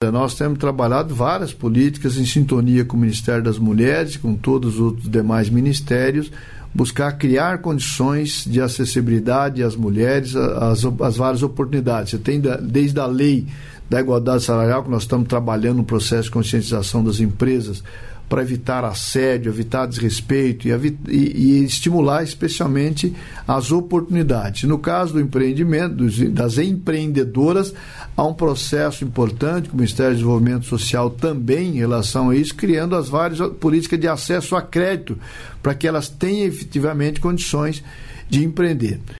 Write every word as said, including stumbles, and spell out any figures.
nós temos trabalhado várias políticas em sintonia com o Ministério das Mulheres, com todos os outros demais ministérios, buscar criar condições de acessibilidade às mulheres, às, às várias oportunidades. Você tem da, desde a lei da igualdade salarial, que nós estamos trabalhando no processo de conscientização das empresas para evitar assédio, evitar desrespeito e, e, e estimular especialmente as oportunidades. No caso do empreendimento, dos, das empreendedoras, há um processo importante com o Ministério do Desenvolvimento Social também em relação a isso, criando as várias políticas de acesso a crédito para que elas tenham efetivamente condições de empreender.